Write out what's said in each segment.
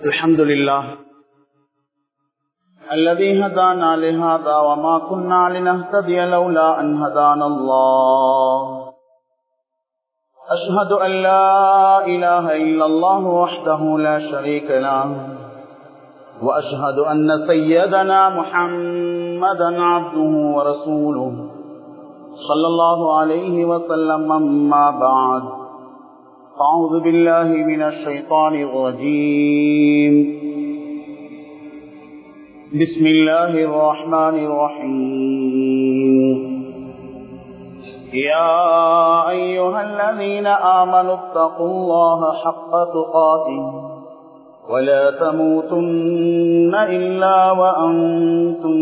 الحمد لله الذي هدانا لهذا وما كنا لنهتدي لولا أن هدانا الله أشهد أن لا إله إلا الله وحده لا شريك له وأشهد أن سيدنا محمدا عبده ورسوله صلى الله عليه وسلم. أما بعد أعوذ بالله من الشيطان الرجيم. بسم الله الرحمن الرحيم. يا أيها الذين آمنوا اتقوا الله حق تقاته ولا تموتن إلا وأنتم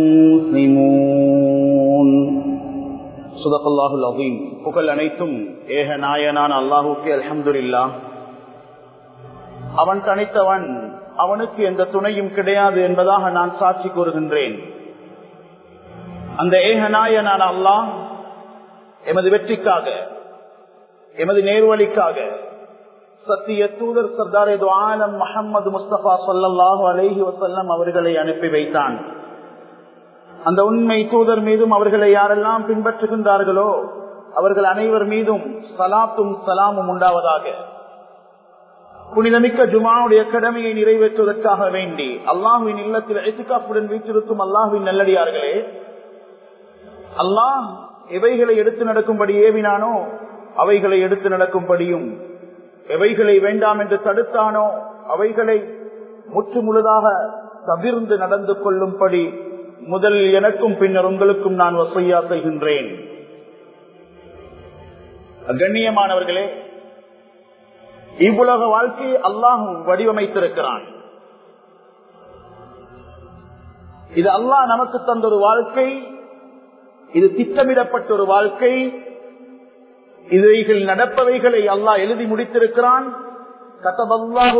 مسلمون. صدق الله العظيم. புகழ் அனைத்தும் ஏக நாயனான அல்லாஹுக்கே அல்ஹம்துலில்லாஹ். அவன் தனித்தவன், அவனுக்கு எந்த துணையும் கிடையாது என்பதாக நான் சாட்சி கூறுகின்றேன். அந்த ஏக நாயனான அல்லாஹ் எமது வெற்றிக்காக, எமது நேர்வழிக்காக சத்திய தூதர் சர்தார் ஏதோ ஆலம் முஹம்மது முஸ்தபா ஸல்லல்லாஹு அலைஹி வஸல்லம் அவர்களை அனுப்பி வைத்தான். அந்த உண்மை தூதர் மீதும் அவர்களை யாரெல்லாம் பின்பற்றுகின்றார்களோ அவர்கள் அனைவர் மீதும் சலாத்தும் சலாமும் உண்டாவதாக. புனிதமிக்க ஜுமாவுடைய கடமையை நிறைவேற்றுவதற்காக வேண்டி அல்லாஹ்வின் இல்லத்தில் இத்காஃபுடன் வீற்றிருக்கும் அல்லாஹ்வின் நல்லடியார்களே, அல்லாஹ் எவைகளை எடுத்து நடக்கும்படி ஏவினானோ அவைகளை எடுத்து நடக்கும்படியும், எவைகளை வேண்டாம் என்று தடுத்தானோ அவைகளை முற்று முழுதாக தவிர்ந்து நடந்து கொள்ளும்படி முதலில் எனக்கும் பின்னர் உங்களுக்கும் நான் வசியா செய்கின்றேன். கண்ணியமானவர்களே, இவ்வுலக வாழ்க்கையை அல்லாஹ் வடிவமைத்திருக்கிறான். இது அல்லாஹ் நமக்கு தந்த ஒரு வாழ்க்கை, இது திட்டமிடப்பட்ட ஒரு வாழ்க்கை. இவைகள் நடப்பவைகளை அல்லாஹ் எழுதி முடித்திருக்கிறான். கதபல்லாஹு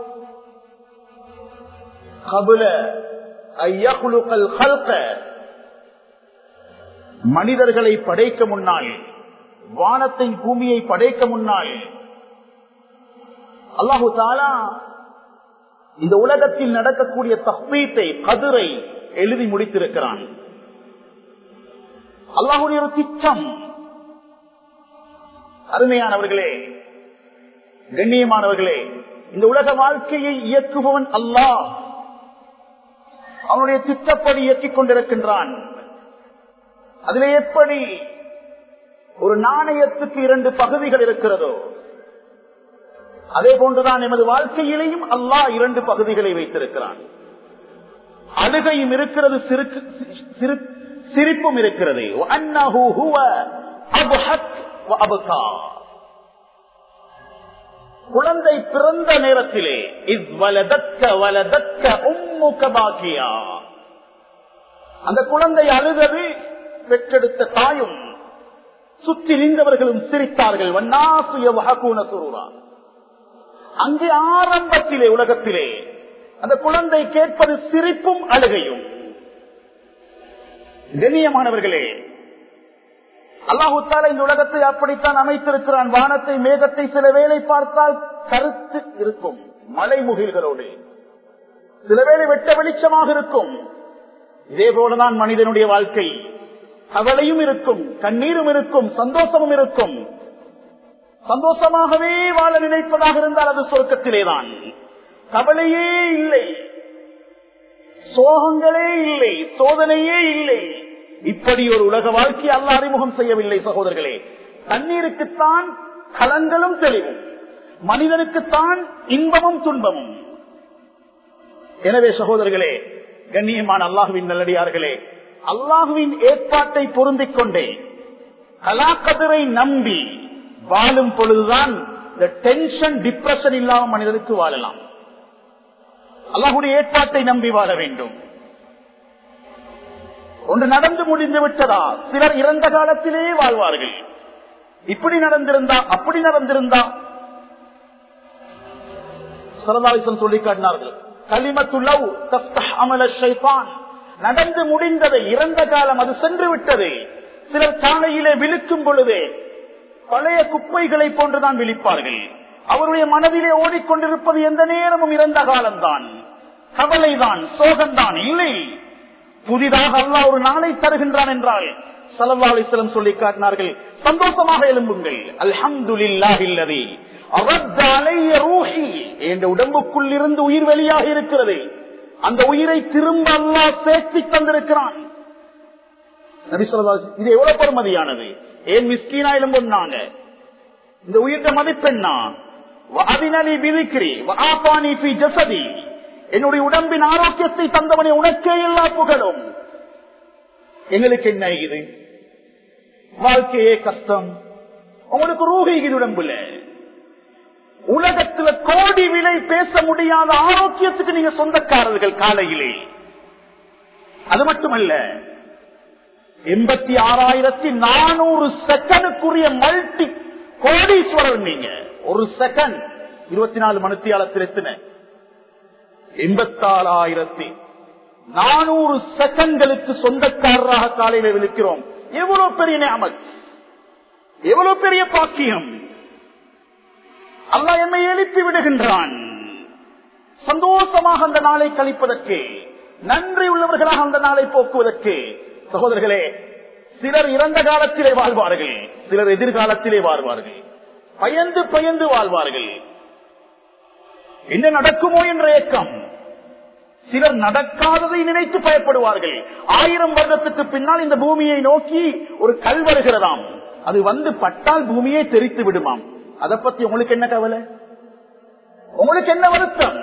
கபுல ஐயகுலுகல் ஹல்க, மனிதர்களை படைக்க முன்னால், வானத்தை பூமியை படைக்க முன்னால் அல்லாஹு தஆலா இந்த உலகத்தில் நடக்கக்கூடிய தஹ்பீத்தை, கதிரை எழுதி முடித்திருக்கிறான். அல்லாஹ்வுடைய ஒரு திட்டம். அருமையானவர்களே, கண்ணியமானவர்களே, இந்த உலக வாழ்க்கையை இயக்குபவன் அல்லாஹ் அவனுடைய திட்டப்படி இயக்கிக் கொண்டிருக்கின்றான். அதிலே எப்படி ஒரு நாணயத்துக்கு இரண்டு பகுதிகள் இருக்கிறதோ அதே போன்றுதான் எமது வாழ்க்கையிலேயும் அல்லாஹ் இரண்டு பகுதிகளை வைத்திருக்கிறான். அழுகையும் இருக்கிறது, சிரிப்பும் இருக்கிறது. குழந்தை பிறந்த நேரத்திலே அந்த குழந்தை அழுதது, பெற்றெடுத்த தாயும் சுற்றி நின்றவர்களும் சிரித்தார்கள். அங்கே ஆரம்பத்திலே உலகத்திலே அந்த குழந்தை கேட்பது சிரிப்பும் அழுகையும். கண்ணியமானவர்களே, அல்லாஹு தஆலா இந்த உலகத்தை அப்படித்தான் அமைத்திருக்கிறான். வானத்தை, மேகத்தை சில வேளை பார்த்தால் கருத்து இருக்கும், மலை முகில்களோடு, சில வேளை வெட்ட வெளிச்சமாக இருக்கும். இதே போலதான் மனிதனுடைய வாழ்க்கை. கவலையும் இருக்கும், கண்ணீரும் இருக்கும், சந்தோஷமும் இருக்கும். சந்தோஷமாகவே வாழ நினைப்பதாக இருந்தால் அது சொர்க்கத்திலேதான். கவலையே இல்லை, சோகங்களே இல்லை, சோதனையே இல்லை. இப்படி ஒரு உலக வாழ்க்கை அல்லாஹ் அறிமுகம் செய்யவில்லை. சகோதரர்களே, தண்ணீருக்குத்தான் கலங்களும் தெளிவும், மனிதனுக்குத்தான் இன்பமும் துன்பமும். எனவே சகோதரர்களே, கண்ணியமான அல்லாஹ்வின் நல்லடியார்களே, அல்லாஹ்வின் ஏற்பாட்டை பொருந்திக் கொண்டே கலாக்கதிரை நம்பி வாழும் பொழுதுதான் இந்த டென்ஷன், டிப்ரெஷன் இல்லாம மனிதனுக்கு வாழலாம். அல்லாஹ்வுடைய ஏற்பாட்டை நம்பி வாழ வேண்டும். ஒன்று நடந்து முடிந்து விட்டதா, சிலர் இறந்த காலத்திலே வாழ்வார்கள். இப்படி நடந்திருந்தா, அப்படி நடந்திருந்தா, சொல்லி காட்டினார்கள். கலிமத்துலவ் தஃப்தஹ் அமல ஷைத்தான், நடந்து முடிந்ததை, இறந்த காலம் அது சென்று விட்டது. சிலர் காலையிலே விழிக்கும் பொழுதே பழைய குப்பைகளை போன்றுதான் விழிப்பார்கள். அவருடைய மனதிலே ஓடிக்கொண்டிருப்பது எந்த நேரமும் இறந்த காலம்தான், கவலைதான், சோகம்தான். இல்லை, புதிதாக அல்லாஹ் ஒரு நாளை தருகின்றான் என்றால் ஸல்லல்லாஹு அலைஹி வஸல்லம் சொல்லி காட்டினார்கள், சந்தோஷமாக எழும்புங்கள். அல்ஹம்துலில்லாஹில்லதி அரத்த அலைய ரூஹி, என்ற உடம்புக்குள் இருந்து உயிர் வெளியாக இருக்கிறது, அந்த உயிரை திரும்ப அல்லாஹ் சேர்த்து தந்திருக்கிறான். நபி ஸல்லல்லாஹு அலைஹி வஸல்லம், இது எவ்வளவு பெருமதியானது. ஏன் மிஸ்கீனா எழும்புனாங்க? இந்த உயிரிட்ட மதிப்பெண்ணா? வஅதினலி பிதிக்ரி வஆபானி ஃபீ ஜஸதி, என்னுடைய உடம்பின் ஆரோக்கியத்தை தந்தவனே உனக்கே எல்லா புகழும். எங்களுக்கு என்ன இது? வாழ்க்கையே கஷ்டம். உங்களுக்கு ரூஹி இது உடம்புல. உலகத்துல கோடி விலை பேச முடியாத ஆரோக்கியத்துக்கு நீங்க சொந்தக்காரர்கள் காலையிலே. அது மட்டுமல்ல, 86,400 செகண்டுக்குரிய மல்டி கோடீஸ்வரர் நீங்க. ஒரு செகண்ட் 24 மணித்தியாலத்தில் எத்தனை? 84,400 செகண்ட்களுக்கு சொந்தக்காரராக காலையில விழிக்கிறோம். எவ்வளவு பெரிய நிஅமத், எவ்வளவு பெரிய பாக்கியம். அல்லாஹ் எம்மை எழுப்பி விடுகின்றான் சந்தோஷமாக அந்த நாளை கழிப்பதற்கு, நன்றி உள்ளவர்களாக அந்த நாளை போக்குவதற்கு. சகோதரர்களே, சிலர் இறந்த காலத்திலே வாழ்வார்கள், சிலர் எதிர்காலத்திலே வாழ்வார்கள். பயந்து பயந்து வாழ்வார்கள். என்ன நடக்குமோ என்ற ஏக்கம். சிலர் நடக்காததை நினைத்து பயப்படுவார்கள். 1000 வருடத்துக்கு பின்னால் இந்த பூமியை நோக்கி ஒரு கல் வருகிறதாம், அது வந்து பட்டால் பூமியை தெரித்து விடுமாம். அதை பத்தி உங்களுக்கு என்ன கவலை? உங்களுக்கு என்ன வருத்தம்?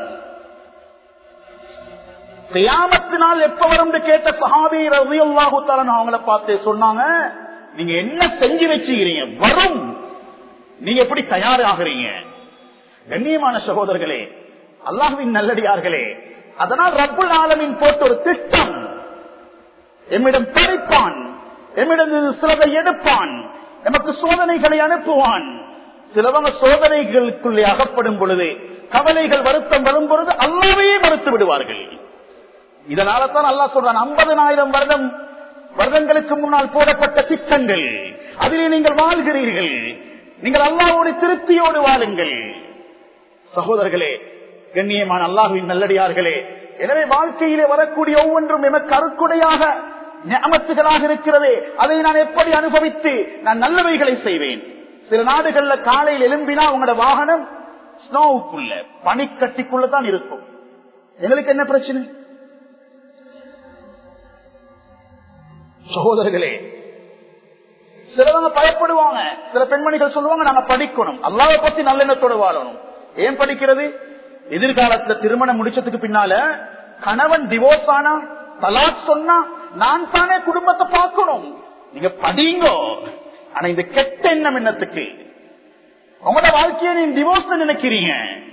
கியாமத்தினால் எப்ப வரும் கேட்ட சஹாபி ரலியல்லாஹு தஆலா அவங்கள பார்த்து சொன்னாங்க, நீங்க என்ன செஞ்சு வச்சுக்கிறீங்க? வரும், நீங்க எப்படி தயாராகிறீங்க? கண்ணியமான சகோதரர்களே, அல்லாஹ்வின் நல்லடியார்களே, அதனால் ரப்புல் ஆலமீன் போட்ட ஒரு திட்டம். எம்மிடம் பறிப்பான், எம்மிடம் சிலதை எடுப்பான், நமக்கு சோதனைகளை அனுப்புவான். சிலவங்க சோதனைகளுக்குள்ளே அகப்படும் பொழுது, கவலைகள் வருத்தம் வரும் பொழுது அல்லாஹ்வையே மறுத்து விடுவார்கள். இதனால தான் அல்லாஹ் சொல்றான், 50,000 வருடங்களுக்கு முன்னால் போடப்பட்ட திட்டங்கள், அதிலே நீங்கள் வாழ்கிறீர்கள், நீங்கள் அல்லாஹ்வோடு திருப்தியோடு வாழுங்கள். சகோதரர்களே, கண்ணியமான அல்லாஹ்வின் நல்லடியார்களே, எனவே வாழ்க்கையிலே வரக்கூடிய ஒவ்வொன்றும் எமக்கு அருக்குடையாக நிஅமத்துகளாக இருக்கிறதே, அதை நான் எப்படி அனுபவித்து நான் நல்லவைகளை செய்வேன். சில நாடுகள்ல காலையில் எழும்பினா உங்களோட வாகனம் ஸ்னோவுக்குள்ள, பனிக்கட்டிக்குள்ள தான் இருக்கும். எங்களுக்கு என்ன பிரச்சனை? சகோதரர்களே, சிலவங்க பயப்படுவாங்க. சில பெண்மணிகள் சொல்லுவாங்க, நாங்க படிக்கணும், அல்லாஹ்வை பத்தி நல்லெண்ணத்தோட வாழணும். ஏன் படிக்கிறது? எதிர்காலத்துல திருமணம் முடிச்சதுக்கு பின்னால கணவன் டிவோர்ஸ் ஆனா, தலாக் சொன்னா, நான் தானே குடும்பத்தை பார்க்கணும். நீங்க படிங்கோ, ஆனா இந்த கெட்ட எண்ணம் என்னத்துக்கு? உங்களோட வாழ்க்கையை நீங்க டிவோர்ஸ் நினைக்கிறீங்க.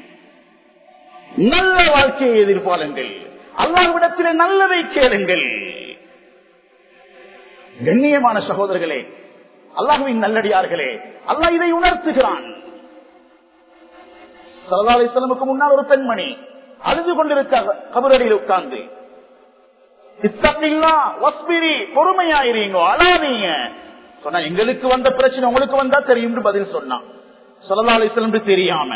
நல்ல வாழ்க்கையை எதிர்பாருங்கள், அல்லாஹ்விடத்திலே நல்லதை கேளுங்கள். கண்ணியமான சகோதரர்களே, அல்லாஹ்வின் நல்லடியார்களே, அல்லாஹ் இதை உணர்த்துகிறான். ஸல்லல்லாஹு அலைஹி வஸல்லமுக்கு முன்னால் ஒரு பெண்மணி அழுது கொண்டிருக்காங்க கபரடியில் உட்கார்ந்து. இத்தகில்லா வஸ்பிரி, பொறுமையாயிருங்க, அழாதீங்க சொன்னா, எங்களுக்கு வந்த பிரச்சனை உங்களுக்கு வந்தா தெரியும் பதில் சொன்னான். ஸல்லல்லாஹு அலைஹி வஸல்லம் தெரியாம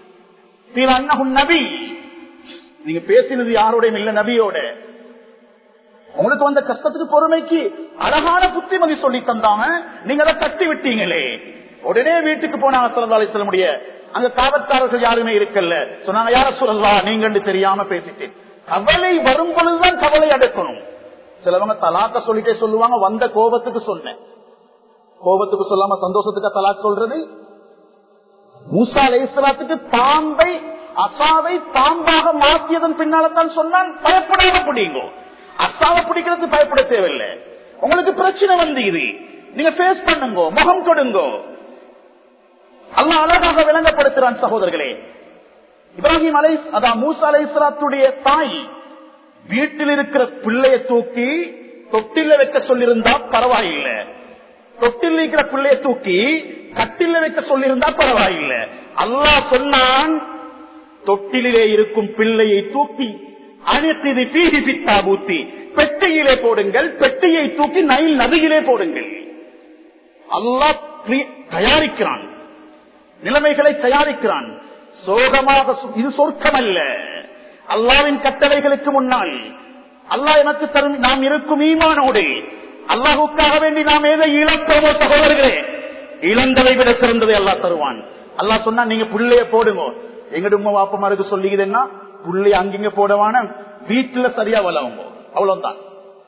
நபி, நீங்க பேசினது யாரோடையும் இல்ல, நபியோட. உங்களுக்கு வந்த கஷ்டத்துக்கு பொறுமைக்கு அழகான புத்திமதி சொல்லி தந்தாங்க, நீங்க அதை தட்டி விட்டீங்களே. உடனே வீட்டுக்கு போனாங்க ஸல்லல்லாஹு அலைஹி வஸல்லம். அங்க காவற்காரர்கள் யாருமே இருக்கல. சொன்னாங்க, யா ரசூலல்லாஹ், நீங்க தெரியாம பேசிட்டேன். கவலை வரும் பொழுதுதான் கவலை அடக்கணும். சிலவங்க தலாக்க சொல்லிட்டே சொல்லுவாங்க, வந்த கோபத்துக்கு சொன்னேன். கோபத்துக்கு சொல்லாம சந்தோஷத்துக்கு தலாக் சொல்றது. மூசா அலைஹிஸ்ஸலாத்துக்கு பாம்பை அசாவை பாம்பாக மாற்றியதன் பின்னால்தான் சொன்னான், பயப்படாம பிடிங்கோ. அசாவை பிடிக்கிறது பயப்பட தேவையில்லை. உங்களுக்கு பிரச்சனை வந்து இது நீங்க பேஸ் பண்ணுங்கோ, முகம் கொடுங்கோ. அல்லாஹ் அழகாக விளங்கப்படுத்துறான். சகோதரர்களே, இப்ராஹிம் மூசா அலைஹிஸ்ஸலாத்துடைய தாய் வீட்டில் இருக்கிற பிள்ளைய தூக்கி தொட்டில வைக்க சொல்லியிருந்தா பரவாயில்லை, தொட்டில் இருக்கிற பிள்ளைய தூக்கி கட்டில வைக்க சொல்லியிருந்தா பரவாயில்லை. அல்லாஹ் சொன்னான், தொட்டிலே இருக்கும் பிள்ளையை தூக்கி அனைத்து பீதி பித்தா பூத்தி பெட்டியிலே போடுங்கள், பெட்டியை தூக்கி நைல் நதியிலே போடுங்கள். அல்லாஹ் தயாரிக்கிறான். நிலைமைகளை தயாரிக்கிறான். சோகமாக இது சொர்க்கம் அல்ல. அல்லாஹ்வின் கட்டளைகளுக்கு முன்னால் அல்லாஹ் எனக்கு தரும் நாம் இருக்கும் ஈமானோடு அல்லாஹுக்காக வேண்டி நாம் எதை இழப்போமோ சகோதரர்களே, இழந்ததை விட சிறந்ததை அல்லாஹ் தருவான். அல்லாஹ் சொன்னா நீங்க புள்ளைய போடுங்க. எங்கட உம்மா வாப்பமாருக்கு சொல்லிக்குதுன்னா புள்ளைய அங்கிங்க போடவான வீட்டுல சரியா வளவுங்க, அவ்வளவுதான்.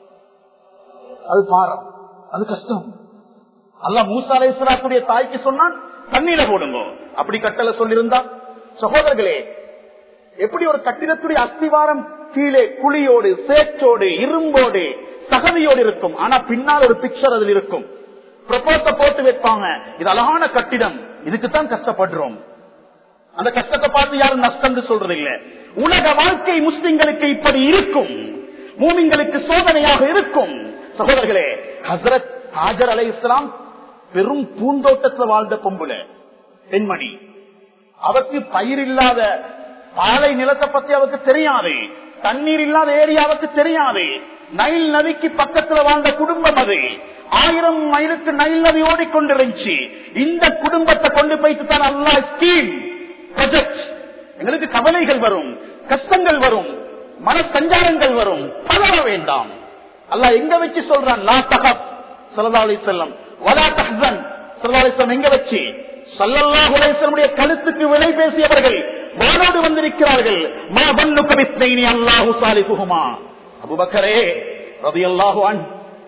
அது பாரம், அது கஷ்டம். அல்லாஹ் மூசா அலைஹிஸ்ஸலாத்துடைய தாய்க்கு சொன்னான் தண்ணீர போடுங்க, அப்படி கட்டளை சொல்லியிருந்தா சகோதரர்களே, எப்படி ஒரு கட்டிடத்துடைய அஸ்திவாரம் கீழே குழியோடு சேற்றோடு இரும்போடு சகதியோடு இருக்கும், ஆனா பின்னால் ஒரு பிக்சர் அதில் இருக்கும். ப்ரொபோச போட்டு வைப்பாங்க, இது அழகான கட்டிடம், இதுக்குத்தான் கஷ்டப்படுறோம். அந்த கஷ்டத்தை பார்த்து யாரும் நஷ்டம் சொல்றது இல்ல. உலக வாழ்க்கை முஸ்லிம்களுக்கு இப்படி இருக்கும், மூமின்களுக்கு சோதனையாக இருக்கும். சகோதரர்களே, ஹஸ்ரத் ஹாஜர் அலைஹிஸ்ஸலாம் பெரும் பூந்தோட்டத்தில் வாழ்ந்த பொம்புல பெண்மணி. அவருக்கு பயிர் இல்லாத பாலை நிலத்தை பத்தி அவருக்கு தெரியாது, தண்ணீர் இல்லாத ஏரியாவுக்கு தெரியாது. நைல் நதிக்கு பக்கத்துல வாழ்ந்த குடும்பம் அது. 1000 மைலுக்கு நைல் நதி ஓடிக்கொண்டிருந்துச்சு. இந்த குடும்பத்தை கொண்டு போயிட்டு தான் அல்லாஹ் ஸ்கீம் ப்ராஜெக்ட். எங்களுக்கு கவலைகள் வரும், கஷ்டங்கள் வரும், மன சஞ்சாரங்கள் வரும், பதற வேண்டாம். அல்லாஹ் எங்க வச்சு சொல்றான், லா தஹப் ஸல்லல்லாஹு அலைஹி வஸல்லம் வலா தஹ்சன் ஸல்லல்லாஹு அலைஹி வஸல்லம் எங்க வச்சு ஸல்லல்லாஹு அலைஹி வஸல்லம் கழுத்துக்கு விலை பேசியவர்கள் வானோடு வந்திருக்கிறார்கள். மா பன்னுக பிஸ்னைனி அல்லாஹு சாலிஹுமா. அபூபக்கரே ரலியல்லாஹு அன்ஹு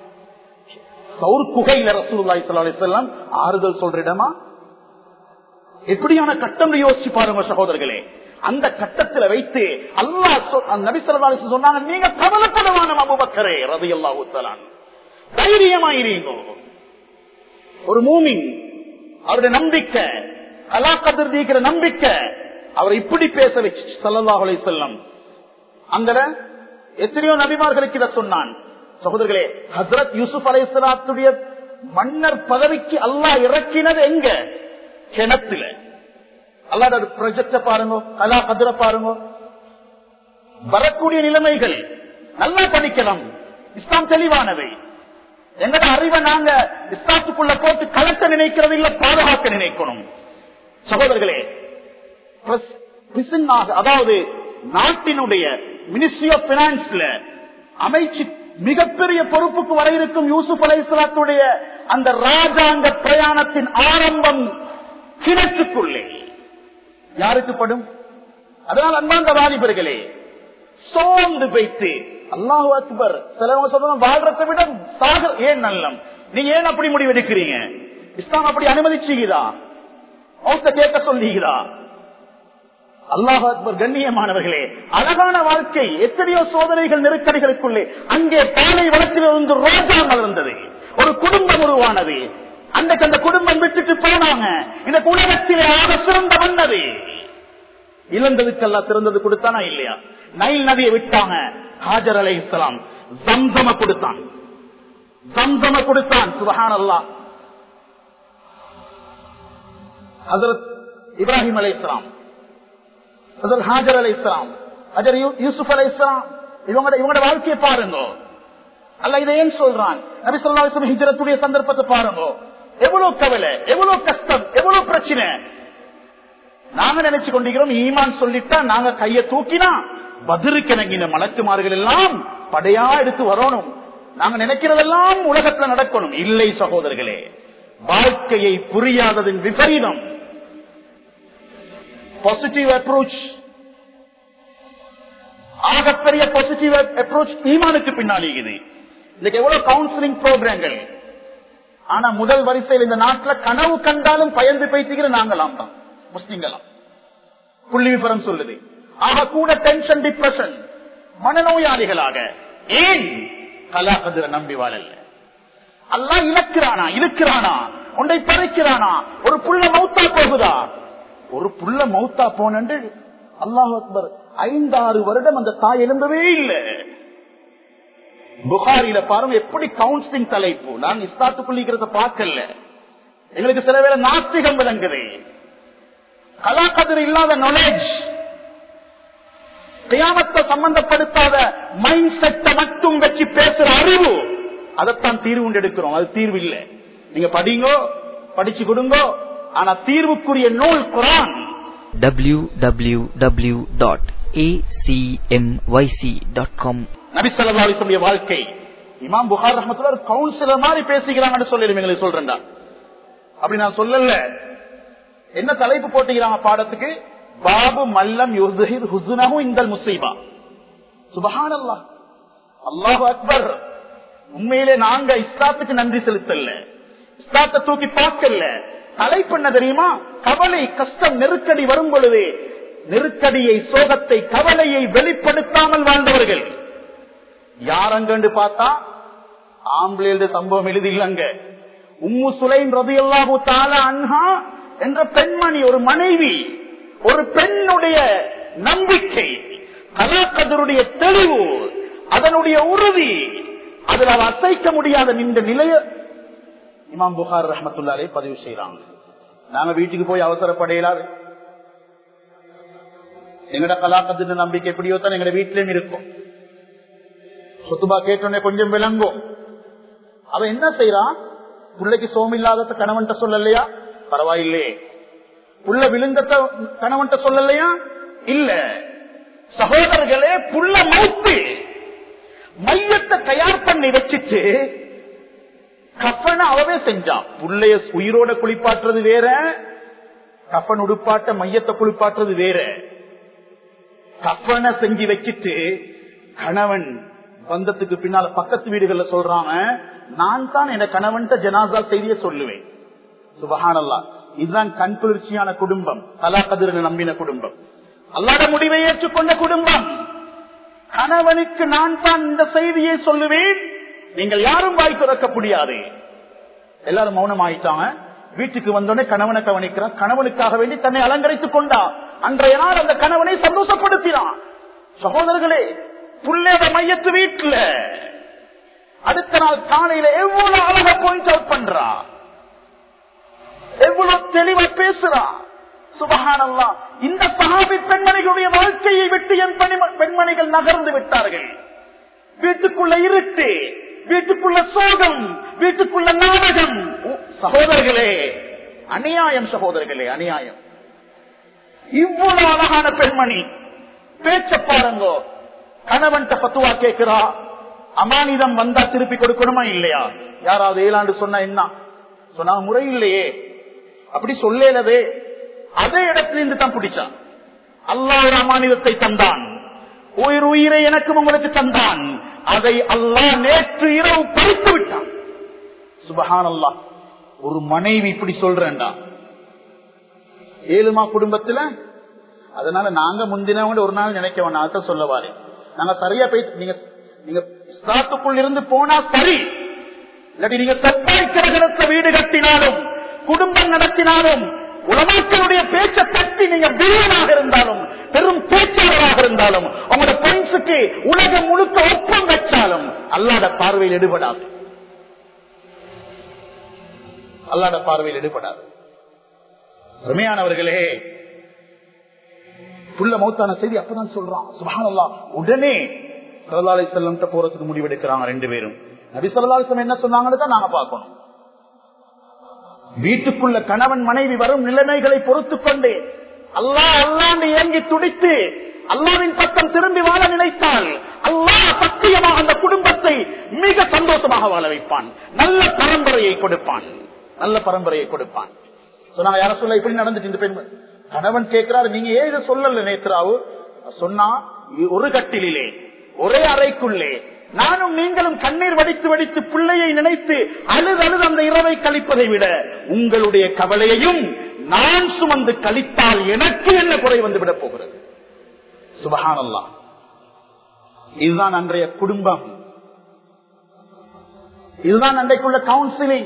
சௌர் குகையில ரசூலுல்லாஹி ஸல்லல்லாஹு அலைஹி வஸல்லம் ஆறுதல் சொல்ற இடமா? எப்படியான கட்டம் யோசிச்சு பாருங்க சகோதரர்களே. அந்த கட்டத்தில் வைத்து அல்லாஹ் நபி ஸல்லல்லாஹு அலைஹி வஸல்லம் சொன்னாங்க, நீங்க கவலைப்படவான அபூபக்கரே ரலியல்லாஹு தஆலா, தைரியமாயிருங்க. ஒரு மூமின் அவருடைய நம்பிக்கை அல்லாஹ் கதர் தீக்கிற நம்பிக்கை அவர் இப்படி பேச வச்சு ஸல்லல்லாஹு அலைஹி வஸல்லம். அங்க எத்தனையோ நபிமார்களுக்கு இதை சொன்னான். சகோதரர்களே, ஹஸ்ரத் யூசுப் அலைஹிஸ்ஸலாத்துடைய மன்னர் பதவிக்கு அல்லாஹ் இறக்கினது எங்க? கிணத்துல. அல்லாஹ் ப்ராஜெக்ட பாருங்க, அல்லாஹ் கதர பாருங்க. வரக்கூடிய நிலைமைகள் நல்லா படிக்கலாம். இஸ்லாம் தெளிவானவை. எங்கட அறிவை நாங்க இஸ்லாத்துக்குள்ள போட்டு கலக்க நினைக்கிறது இல்ல, பாதுகாக்க நினைக்கணும். சகோதரர்களே, அதாவது நாட்டினுடைய மினிஸ்ட்ரி ஆஃப் பைனான்ஸ்ல அமைச்சு மிகப்பெரிய பொறுப்புக்கு வர இருக்கும் யூசுப் அலைஹிஸ்ஸலாத்துடைய அந்த ராஜாங்க பிரயாணத்தின் ஆரம்பம் கிணற்றுக்குள்ளே யாருக்கு படும்? அதனால் அன்பார்ந்த வாலிபர்களே, சோர்ந்து வைத்து அல்லாஹு அக்பர் சிலவங்க சொல்றோம் வாழ்றதை விட சாக ஏன் நல்லம். நீங்க ஏன் அப்படி முடிவெடுக்கிறீங்க? இஸ்லாம் அப்படி அனுமதிச்சுகிறா? மௌத்த கேட்க சொல்லுகிறா? அல்லாஹு அக்பர். கண்ணியமானவர்களே, அழகான வாழ்க்கை, எத்தனையோ சோதனைகள் நெருக்கடிகளுக்குள்ளே அங்கே பாலை வளத்திலிருந்து ரோஜா மலர்ந்தது, ஒரு குடும்பம் உருவானது. அன்றைக்கு அந்த குடும்பம் விட்டுட்டு போனாங்க. இந்த உலகத்திலே ஆக சிறந்த வந்தது. இழந்ததுக்கெல்லாம் சிறந்தது கொடுத்தானா இல்லையா? நைல் நதியை விட்டாங்க. ஹாஜர் அலைஹிஸ்ஸலாம் ஜம்ஸம கொடுத்தான், ஜம்ஸம கொடுத்தான். சுப்ஹானல்லாஹ். ஹஜ்ரத் இப்ராஹிம் அலைஹிஸ்ஸலாம், ஹஜ்ரத் ஹாஜர் அலைஹிஸ்ஸலாம், ஹஜ்ரத் யூசுப் அலைஹிஸ்ஸலாம், இவங்களோட வாழ்க்கையை பாருங்க. அல்லாஹ் இதை ஏன் சொல்றான்? நபி ஸல்லல்லாஹு அலைஹி வஸல்லம் ஹிஜ்ரத்துடைய சந்தர்ப்பத்தை பாருங்க. எவ்வளவு கவலை, எவ்வளவு கஷ்டம், எவ்வளவு பிரச்சனை. நாங்க நினைச்சு கொண்டிருக்கிறோம் ஈமான் சொல்லிட்டா நாங்க கையை தூக்கினா பதிருக்கிணங்கின மலக்குமார்கள் எல்லாம் படையா எடுத்து வரணும், நாங்க நினைக்கிறதெல்லாம் உலகத்துல நடக்கணும். இல்லை சகோதரர்களே, வாழ்க்கையை புரியாததின் விபரீதம். பாசிட்டிவ் அப்ரோச், ஆகப்பெரிய பாசிட்டிவ் அப்ரோச் ஈமானுக்கு பின்னால் இருக்குது. இன்னைக்கு எவ்வளவு கவுன்சிலிங் ப்ரோக்ராம்கள். ஆனா முதல் வரிசையில் இந்த நாட்டில் கனவு கண்டாலும் பயந்து பேசிக்கிற நாங்களாம் தான் முஸ்லிம்களாம். புள்ளி விபரம் சொல்லுது. ஆக கூட டென்ஷன், டிப்ரெஷன், மனநோயாளிகளாக. ஏன்? கலாகதிர நம்பி வாழல்ல. அல்லாஹ் இழக்கிறானா, இழுக்கிறானா, ஒன்றை பறிக்கிறானா? ஒரு புள்ள மௌத்தா போகுதா? ஒரு புள்ள மௌத்தா போனன்று அல்லாஹ் அக்பர் 5-6 வருடம் அந்த தாய் எழும்பவே இல்லை. புகாரில பாருங்க எப்படி கவுன்சிலிங் தலைப்பு. நான் இஸ்லாத்துக்குள்ளிக்கிறத பார்க்கல. எங்களுக்கு சில வேளை நாஸ்திகம் விளங்குது. கலாகதிர் இல்லாத நாலேஜ், கியாமத்தை சம்பந்தப்படுத்தாத மைண்ட் செட்டை மட்டும் வச்சு பேசுற அறிவு, அதைத்தான் தீர்வு எடுக்கிறோம். அது தீர்வு இல்லை. நீங்க படிங்கோ, படிச்சு கொடுங்கோ, ஆனா தீர்வுக்குரிய நூல் குர்ஆன். www.acmyc.com. நபி ஸல்லல்லாஹு அலைஹி வஸல்லம் வாழ்க்கை இமாம் புகாரி ரஹ்மத்துல்லாஹி அலைஹி கவுன்சிலர் மாதிரி பேசிக்கிறாங்கன்னு சொல்லிடுங்க, எங்களுக்கு சொல்றேன்டா. அப்படி நான் சொல்லல. என்ன தலைப்பு போட்டுக்கிறாங்க பாடத்துக்கு? பாபு மல்லம் யுஸ்ஹிர் ஹுஸ்னஹு இன்தல் முஸீபா. சுப்ஹானல்லாஹ், அல்லாஹு அக்பர். உண்மையிலே நாங்க இஸ்லாத்துக்கு நன்றி செலுத்தல, இஸ்லாத்தை தூக்கி பார்க்கல. தலைப்பு என்ன தெரியுமா? கவலை, கஷ்டம், நெருக்கடி வரும் பொழுது நெருக்கடியை, சோகத்தை, கவலையை வெளிப்படுத்தாமல் வாழ்ந்தவர்கள் யாரங்கன்னு பார்த்தா ஆம்பளை சம்பவம் எழுதில்லைங்க. உம்மு சுலைம் ரலியல்லாஹு தஆலா அன்ஹா என்ற பெண்மணி, ஒரு மனைவி, ஒரு பெண்ணுடைய நம்பிக்கை, கலாக்கதருடைய தெளிவு, அதனுடைய உறுதி, அதில் அவர் அசைக்க முடியாத இந்த நிலைய இமாம் புகாரி ரஹ்மத்துல்லாஹி அலைஹி பதிவு செய்யறாங்க. நாங்க வீட்டுக்கு போய் அவசரப்படையலாது. எங்கட கலாக்கத்து நம்பிக்கை எப்படியோ தான் எங்க வீட்டிலும் இருக்கும். சொத்துபா கேட்டோன்னே கொஞ்சம் விளங்கும். அவன் என்ன செய்யறான்? பிள்ளைக்கு சோமில்லாத கணவன்ட்ட சொல்லலையா? பரவாயில்லையே. புள்ள விழுந்தத கணவன்ட்ட சொல்லலையா? இல்ல. சகோதரர்களே, புள்ள மௌத்து, மையத்தை தயார் பண்ணி வச்சுட்டு கஃபனை அவவே செஞ்சான். புள்ளைய உயிரோட குளிப்பாட்டுறது வேற, கஃபன் உடுப்பாட்ட மையத்தை குளிப்பாட்டுறது வேற. கஃபனை செஞ்சு வச்சுட்டு கணவன் பந்தத்துக்கு பின்னால பக்கத்து வீடுகள்ல சொல்றாங்க, நான் தான் என் கணவன்ட்ட ஜனாசா செய்திய சொல்லுவேன். சுபஹானல்லாஹ். இதுதான் கண் குளிர்ச்சியான குடும்பம், கலாக்கதிர நம்பின குடும்பம், அல்லாஹ்வுடைய முடிவை ஏற்றுக்கொண்ட குடும்பம். கணவனுக்கு நான் தான் இந்த செய்தியை சொல்லுவேன், நீங்கள் யாரும் வாய் திறக்க முடியாது. எல்லாரும் மௌனம் ஆயிட்டாங்க. வீட்டுக்கு வந்தோடனே கணவனை கவனிக்கிறான். கணவனுக்காக வேண்டி தன்னை அலங்கரித்துக் கொண்டான். அன்றைய நாள் அந்த கணவனை சந்தோஷப்படுத்தினான். சகோதரர்களே, புள்ளையோட மையத்து வீட்டுல அடுத்த நாள் காலையில எவ்வளவு அழகா பாயிண்ட் அவுட் பண்றா, எவ்வளவு தெளிவா பேசுறா. சுபஹானல்லாஹ். இந்த சஹாபி பெண்மணிகளுடைய வாழ்க்கையை விட்டு என் பெண்மணிகள் நகர்ந்து விட்டார்கள். வீட்டுக்குள்ள இருட்டு, வீட்டுக்குள்ள சோகம், வீட்டுக்குள்ள நாடகம். சகோதரர்களே, அநியாயம். சகோதரர்களே, அநியாயம். இவ்வளவு அழகான பெண்மணி பேச்ச பாருங்க. கணவன் பத்துவா கேட்கிறா, அமானிதம் வந்தா திருப்பி கொடுக்கணுமா இல்லையா? யாராவது ஏழாண்டு சொன்னா என்ன சொன்னா? முறை இல்லையே. அப்படி சொல்லவே அதே இடத்திலிருந்து தான் பிடிச்சான். அல்லாஹ் ஒரு அமானிதத்தை தந்தான், உயிரை எனக்கும் உங்களுக்கு தந்தான். அதை அல்லாஹ் நேற்று இரவு பறித்து விட்டான். சுபஹானல்லாஹ். ஒரு மனைவி இப்படி சொல்றேன்டா, ஏழுமா குடும்பத்துல. அதனால நாங்க முந்தினவங்க ஒரு நாள் நினைக்க வேண்டாம், அதான் சொல்லவாரு. நாங்க சரியா போய் நீங்க இஸ்லாத்துக்குள் இருந்து போனா சரி, இல்லாட்டி நீங்க சர்க்காய்க்கிற வீடு கட்டினாலும் குடும்பம் நடத்தினாலும் உலமாக்களுடைய பேச்ச தட்டி நீங்க பில்லியனாக இருந்தாலும் பெரும் பேச்சாளராக இருந்தாலும் உங்களோட பாயிண்ட்ஸுக்கு உலகம் முழுக்க ஒப்பம் வச்சாலும் அல்லாஹ்வுடைய பார்வையில் ஈடுபடாது. அல்லாஹ்வுடைய பார்வையில் ஈடுபடாது. உண்மையானவர்களே, புள்ள மௌத்தான செய்தி அப்பதான் சொல்றான். சுப்ஹானல்லாஹ். உடனே ஸல்லல்லாஹு அலைஹி வஸல்லம் போறதுக்கு முடிவெடுக்கிறாங்க ரெண்டு பேரும். நபி ஸல்லல்லாஹு அலைஹி வஸல்லம் என்ன சொன்னாங்கன்னு தான் நாங்க பார்க்கணும். வீட்டுக்குள்ள கணவன் மனைவி வரும் நிலைமைகளை பொறுத்துக் கொண்டு அல்லாஹ் அல்லாஹ்வை ஏங்கி துடித்து அல்லாஹ்வின் பக்கம் திரும்பி வாழ நினைத்தால் அல்லாஹ் சத்தியமாக அந்த குடும்பத்தை மிக சந்தோஷமாக வாழ வைப்பான். நல்ல பரம்பரையை கொடுப்பான், நல்ல பரம்பரையை கொடுப்பான். சொன்னாங்க, யார சொல்ல இப்படி நடந்துட்டு இந்த பெண். கணவன் கேட்கிறாரு, நீங்க ஏன் இதை சொல்லல நேத்ராவு? சொன்னா, ஒரு கட்டிலே ஒரே அறைக்குள்ளே நானும் நீங்களும் கண்ணீர் வடித்து வடித்து பிள்ளையை நினைத்து அழுது அழுது அந்த இரவை கழிப்பதை விட உங்களுடைய கவலையையும் நான் சுமந்து கழித்தால் எனக்கு என்ன குறை வந்து விட போகிறது? சுப்ஹானல்லாஹ். இதுதான் அன்றைய குடும்பம், இதுதான் அன்றைக்குள்ள கவுன்சிலிங்.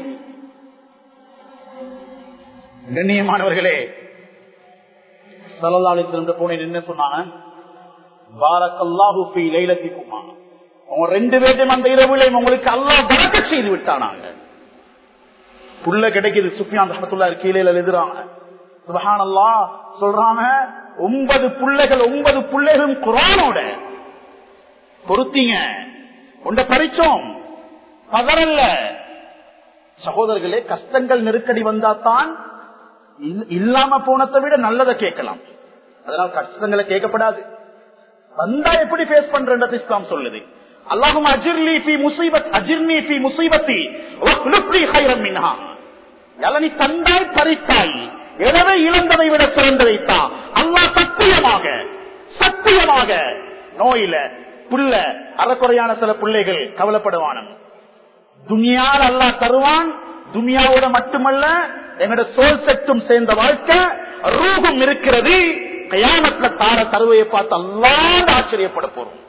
கண்ணியமானவர்களே, ஸல்லல்லாஹு அலைஹி வஸல்லம் போனே என்ன சொன்னாங்க? பாரக்கல்லாஹு ஃபீ லைலத்திக்குமா, உங்க ரெண்டு பேரும் அந்த இரவுல உங்களுக்கு அல்லாஹ் பரக்கத் செய்து விட்டானாங்க. புள்ள கிடைக்குது. சுஃபியான் ரஹ்மத்துல்லாஹி கீழே எழுதுறாங்க. சுப்ஹானல்லாஹ். சொல்றாங்க, 9 பிள்ளைகள், 9 பிள்ளைகளும் குர்ஆனோட பொருத்தீங்க. உண்ட பரிச்சோம் பதறல்ல. சகோதரர்களே, கஷ்டங்கள் நெருக்கடி வந்தாத்தான் இல்லாம போனதை விட நல்லதை கேட்கலாம். அதனால கஷ்டங்களை கேட்கப்படாது. வந்தா எப்படி பேஸ் பண்றது இஸ்லாம் சொல்லுது. அல்லாஹும்ம அஜிர்னி ஃபீ முஸீபத்தி வக்லுப்னி கைரம் மின்ஹா. நீ தந்தாய் பறித்தாய், எனவே இழந்ததை விட சிறந்ததைத்தா. அல்லாஹ் சத்தியமாக நோயில புள்ள அறக்குறையான சில பிள்ளைகள் கவலைப்படுவான. துனியால் அல்லாஹ் தருவான். துனியாவோட மட்டுமல்ல, எங்களோட சோல் செட்டும் சேர்ந்த வாழ்க்கை ரூபம் இருக்கிறது. கயாமத்துல தார தருவையை பார்த்து அல்லாஹ் ஆச்சரியப்பட போறோம்.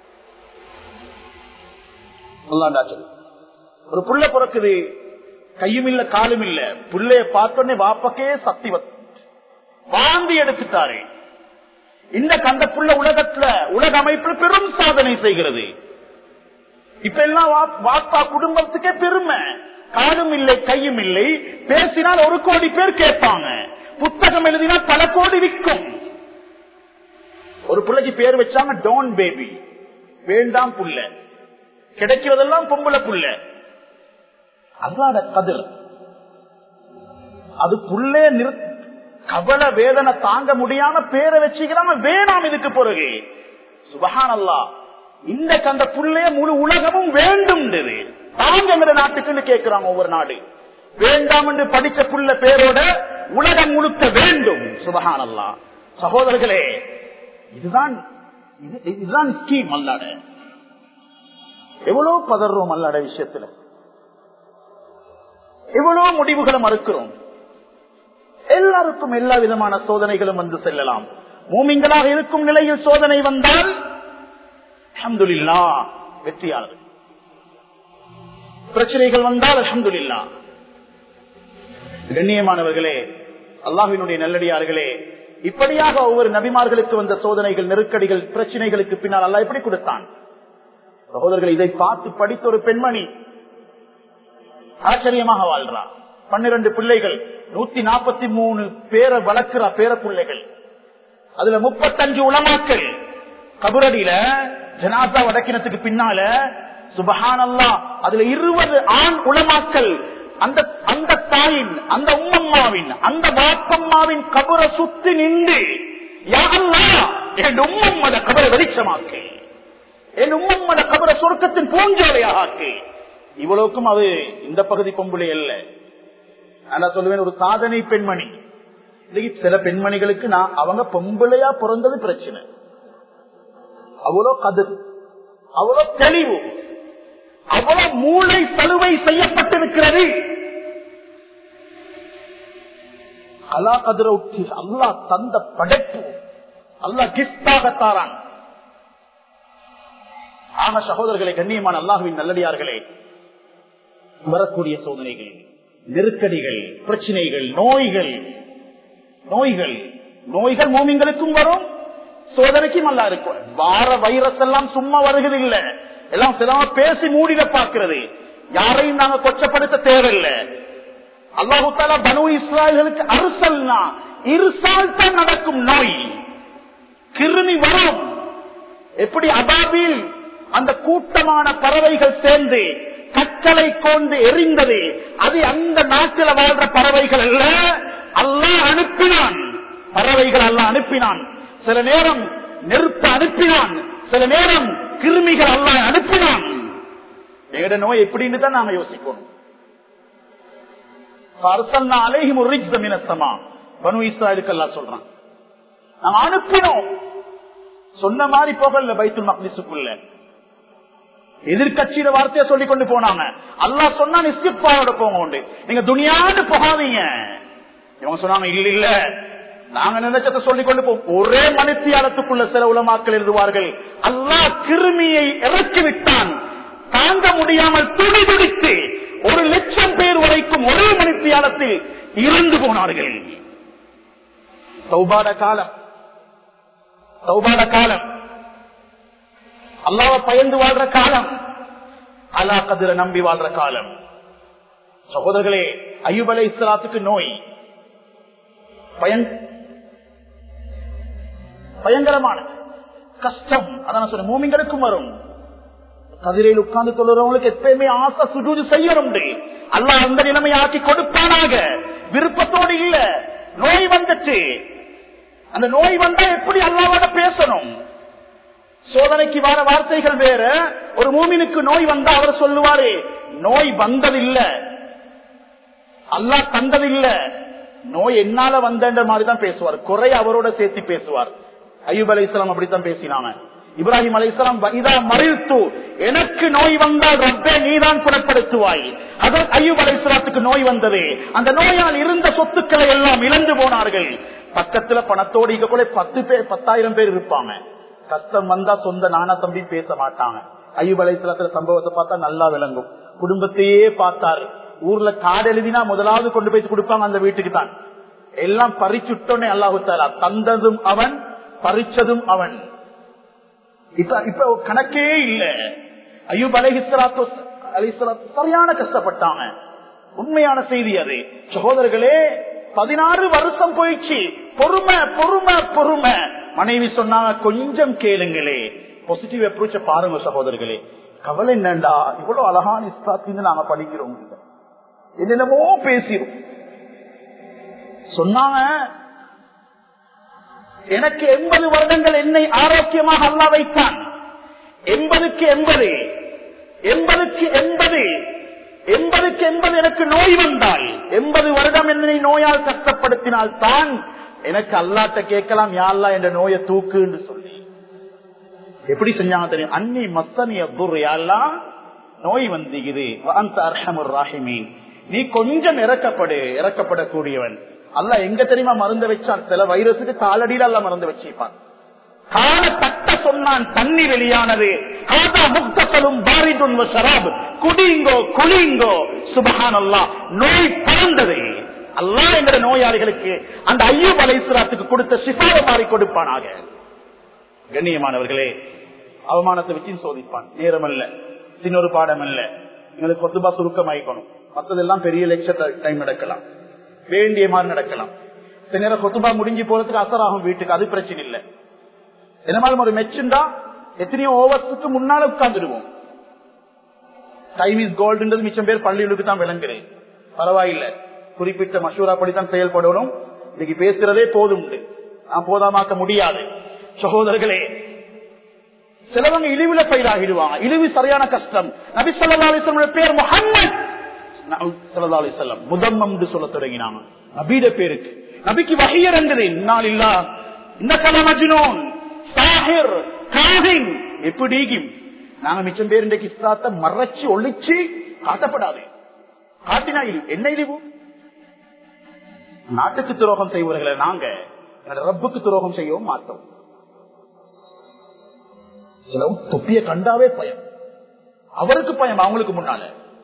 ஒரு புள்ள பிறக்குது, கையும் இல்ல காலும் இல்ல. புள்ளைய பார்த்தோன்னே வாப்பக்கே சக்தி வாந்தி எடுத்துட்டாரு. இந்த கந்த புள்ள உலகத்துல உலக அமைப்பில் பெரும் சாதனை செய்கிறது. இப்ப எல்லாம் வாப்பா குடும்பத்துக்கே பெருமை. காலும் இல்லை கையும் இல்லை, பேசினால் 1 கோடி பேர் கேட்பாங்க, புத்தகம் எழுதினால் பல கோடி விற்கும். ஒரு பிள்ளைக்கு பேர் வச்சாங்க டோன் பேபி, வேண்டாம் புள்ள. கிடைக்கிறதெல்லாம் பொம்பளை புள்ள. அல்லாத கதிர். அது புள்ளே கவலை வேதனை தாங்க முடியாம பேரை வச்சுக்கிறாம வேணாம் இதுக்கு பிறகு. சுபஹானல்லாஹ். இந்த கந்த புள்ளைய முழு உலகமும் வேண்டும் தாங்க நாட்டுக்கு கேட்கிறாங்க. ஒவ்வொரு நாடு வேண்டாம் என்று படிச்ச புள்ள பேரோட உலகம் முழுக்க வேண்டும். சுபஹானல்லாஹ். சகோதரர்களே, இதுதான் ஸ்கீம். அல்லாட எவ்வளவு பதறோம், அல்லாட விஷயத்துல எவ்வளவு முடிவுகளை மறுக்கிறோம். எல்லாருக்கும் எல்லா விதமான சோதனைகளும் வந்து செல்லலாம். மூமின்களாக இருக்கும் நிலையில் சோதனை வந்தால் அல்ஹம்துலில்லாஹ் வெற்றியாளர். பிரச்சனைகள் வந்தால் அல்ஹம்துலில்லாஹ். கண்ணியமானவர்களே, அல்லாஹ்வினுடைய நல்லடியார்களே, இப்படியாக ஒவ்வொரு நபிமார்களுக்கு வந்த சோதனைகள், நெருக்கடிகள், பிரச்சனைகளுக்கு பின்னால் அல்லாஹ் எப்படி கொடுத்தான்? சகோதரர்கள், இதை பார்த்து படித்த ஒரு பெண்மணி ஆச்சரியமாக வாழ்றா. 12 பிள்ளைகள், 143 பேரை வளர்க்கிற பேர பிள்ளைகள், அதுல 35 உலமாக்கள். கபரடியில ஜனாசா வடக்கினத்துக்கு பின்னால சுபஹானல்லாஹ் அதுல 20 ஆண் உலமாக்கள் அந்த தாயின், அந்த உம்மம்மாவின், அந்த வாப்பம்மாவின் கபரை சுத்தி நின்று, யா அல்லாஹ் என் உம்மம்மட கபரை வெளிச்சமாக்கு, என் உம்மம்மட கபரை சொர்க்கத்தின் பூஞ்சோலையாக ஆக்கு. இவ்வளவுக்கும் அது இந்த பகுதி பொம்புளை அல்ல. நான் சொல்லுவேன், ஒரு சாதனை பெண்மணி. சில பெண்மணிகளுக்கு அவங்க பொம்பளையா பிறந்தது பிரச்சனை. அவ்வளோ கதிர், அவ்வளோ தெளிவு, அவ்வளவு மூளை சலுவை செய்யப்பட்டிருக்கிறது. அல்லா கதிர உச்சி, அல்லாஹ் தந்த படைப்பு, அல்லாஹ் கிஃப்டாக தாரான். ஆக சகோதரர்களை, கண்ணியமான அல்லாஹ்வின் நல்லடியார்களே, வரக்கூடிய சோதனைகள், நெருக்கடிகள், பிரச்சனைகள், நோய்கள் மூமின்களுக்கும் வரும், சோதனைக்கும் அல்லா இருக்கும். வார வைரஸ் எல்லாம் சும்மா வருகிறதில்லை, எல்லாம் சிலமா பேசி மூடிட பார்க்கிறது. யாரையும் நாங்க கொச்சப்படுத்த தேவையில்லை. அல்லாஹு தஆலா பனு இஸ்ராயேலுக்கு அர்சல்னா, இர்சால் தான் நடக்கும் நோய். கிருமி வரும். எப்படி அபாபில் அந்த கூட்டமான பறவைகள் சேர்ந்து கற்களை கொண்டு எரிந்தது, அது அந்த நாட்டில் வாழ்ற பறவைகள் அல்ல, அல்லாஹ் அனுப்பினான். பறவைகள் அல்லாஹ் அனுப்பினான். சில நேரம் நெருப்பு அனுப்பினான், சில நேரம் கிருமிகள் அல்லாஹ் அனுப்பினான். எங்கட நோய் எப்படின்னு தான் நாம யோசிக்கணும். பனு இஸ்ராயலுக்கு அல்லாஹ் சொல்றான், நாங்க அனுப்பினோம். சொன்ன மாதிரி போகல பைத்துல் மக்திஸுக்குள்ள. எதிர்கட்சியில வார்த்தையை சொல்லிக் கொண்டு போனாங்க. அல்லாஹ் சொன்னா இஸ்திக்பாரோட போங்க, நீங்க துனியான்னு போகாதீங்க. இவங்க சொன்னாங்க, இல்ல நாங்க நினைச்சதை சொல்லிக் கொண்டு போ. ஒரே மணித்தியாலத்துக்குள்ள சில உலமாக்கள் எழுதுவார்கள், அல்லாஹ் கிருமியை இறக்கி விட்டான், தாங்க முடியாமல் துடிதுடித்து 1,00,000 பேர் வரைக்கும் ஒரே மணித்தியாலத்தில் இறந்து போனார்கள். தௌபாட காலம், அல்லாஹ்வை பயந்து வாழ்ற காலம், அல்லாஹ் கதிர நம்பி வாழ்ற காலம். சகோதரர்களே, அய்யூப் அலைஹிஸ்ஸலாத்துக்கு நோய் பயங்கரமான கஷ்டம். அதான் சொல்ற மூமின்களுக்கும் வரும். கதிரையில் உட்கார்ந்து தொழுறவங்களுக்கு எப்பயுமே ஆசை சுஜூது செய்யணும். அல்லாஹ் அந்த நிலைமை ஆக்கி கொடுப்பானாக. விருப்பத்தோடு இல்ல, நோய் வந்துச்சு. அந்த நோய் வந்தா எப்படி அல்லாஹ்வோட பேசணும்? சோதனைக்கு வர வார்த்தைகள் வேற. ஒரு மூமினுக்கு நோய் வந்தா அவர் சொல்லுவாரு, நோய் வந்ததில்லை, அல்லாஹ் தந்ததில்லை, நோய் என்னால வந்த மாதிரிதான் பேசுவார். குறை அவரோட சேர்த்து பேசுவார். அய்யூப் அலைஹிஸ்ஸலாம் அப்படித்தான் பேசினாங்க. இப்ராஹிம் அலைஹிஸ்ஸலாம் இதா மரித்து, எனக்கு நோய் வந்தால் ரப்பே நீதான் குணப்படுத்துவாய். அதற்கு அய்யூப் அலைஹிஸ்ஸலாத்துக்கு நோய் வந்தது. அந்த நோயால் இருந்த சொத்துக்களை எல்லாம் இழந்து போனார்கள். பக்கத்துல பணத்தோடு கூட 10,000 பேர் இருப்பாங்க. கஷ்டம் வந்தா சொந்த நானா தம்பி பேச மாட்டாங்க. அய்யூப் அலைஹிஸ்ஸலாத்துல சம்பவத்தை பார்த்தா நல்லா விளங்கும். குடும்பத்தையே பார்த்தாரு. ஊர்ல காடு எழுதினா முதலாவது கொண்டு போய் கொடுப்பாங்க அந்த வீட்டுக்கு தான். எல்லாம் பறிச்சுட்டோன்னே அல்லாஹ் தஆலா தந்ததும் அவன், பறிச்சதும் அவன். இப்ப கணக்கே இல்ல. அய்யூப் அலைஹிஸ்ஸலாத்து சரியான கஷ்டப்பட்டாங்க. உண்மையான செய்தி அது. சகோதரர்களே, 16 வருஷம் போயிடுச்சு. பொறுமை பொறுமை பொறுமை. மனைவி சொன்னாங்க, கொஞ்சம் கேளுங்களே, பாசிட்டிவ் அப்ரோச்ச பாருங்க சகோதரர்களே. கவலை என்னண்டா, இவ்வளவு அழகான இஸ்லாத்திலிருந்து நாங்க படிக்கிறோம், என்னென்னமோ பேசிடும் சொன்னாங்க. எனக்கு 80 வருடங்கள் என்னை ஆரோக்கியமாக அல்லாஹ் வைத்தான். 80க்கு 80 எனக்கு நோய் வந்தால், 80 வருடம் என்னை நோயால் கஷ்டப்படுத்தினால் தான் எனக்கு அல்லாஹ்ட்ட கேட்கலாம், யா அல்லாஹ் என்ற நோயை தூக்குன்னு சொல்லி. எப்படி செஞ்சாங்க தெரியும்? அன்னி மஸ்ஸனி அத்துர், யா அல்லாஹ் நோய் வந்திக்குது, வஅன்த அர்ஹமுர் ராஹிமீன், நீ கொஞ்சம் இறக்கப்படக்கூடியவன். அல்லாஹ் எங்க தெரியுமா மருந்து வச்சான்? சில வைரஸுக்கு காலடியில் அல்லாஹ் மருந்து வச்சிருப்பான். கால தட்ட சொன்னான், தண்ணி வெளியானது. குடிங்கோ குளிங்கோ, சுப்ஹானல்லாஹ், நோய் பறந்தது. அல்லாஹ் என்கிற நோயாளிகளுக்கு அந்த அய்யூப் அலைஹிஸ்ஸலாத்துக்கு கொடுத்த ஷிஃபாவை மாறி கொடுப்பானாக. கண்ணியமானவர்களே, அவமானத்தை வச்சு சோதிப்பான். நேரம் அல்ல, சின்னொரு பாடம் அல்ல. எங்களுக்கு கொத்துபா சுருக்கமாயிக்கணும். மற்றதெல்லாம் பெரிய லெக்சர் டைம் நடக்கலாம், வேண்டிய மாதிரி நடக்கலாம். சில நேரம் கொத்துபா முடிஞ்சு போறதுக்கு அசராகும் வீட்டுக்கு, அது பிரச்சனை இல்லை. என்னமாலும் ஒரு மெச்சுண்டா எத்தனையோ ஓவர்ஸுக்கு முன்னால உட்கார்ந்துடுவோம். டைம் இஸ் கோல்டுன்றது மிச்சம் பேர் பள்ளிகளுக்கு தான் விளங்குறேன். பரவாயில்லை, குறிப்பிட்ட மஷூரா படித்தான் செயல்படணும். இன்னைக்கு பேசுறதே போதும், நான் போதாமாக்க முடியாது. சகோதரர்களே, சிலவங்க இழிவுல பயிராகிடுவாங்க. இழிவு சரியான கஷ்டம். நபி ஸல்லல்லாஹு அலைஹி வஸல்லம் பேர் முஹம்மத் ஸல்லல்லாஹு அலைஹி வஸல்லம் முதம்மம் என்று சொல்ல தொடங்கினாங்க. நபியோட பேருக்கு நபிக்கு வஹி இறங்குது. இன்னாலில்லாஹ் இன்னக லமஜ்னூன் சாஹிர் காஹின். எப்படி நாங்க மிச்சம் பேர் இன்றைக்கு இஸ்லாத்தை மறைச்சு ஒளிச்சு காட்டப்படாது. காட்டினா என்ன இழிவு? நாட்டுக்கு துரோகம் செய்வர்களை நாங்க ரப்புக்கு துரோகம் செய்யவும் மாட்டோம். சில தொப்பிய கண்டாவே பயம், அவருக்கு பயம், அவங்களுக்கு முன்னால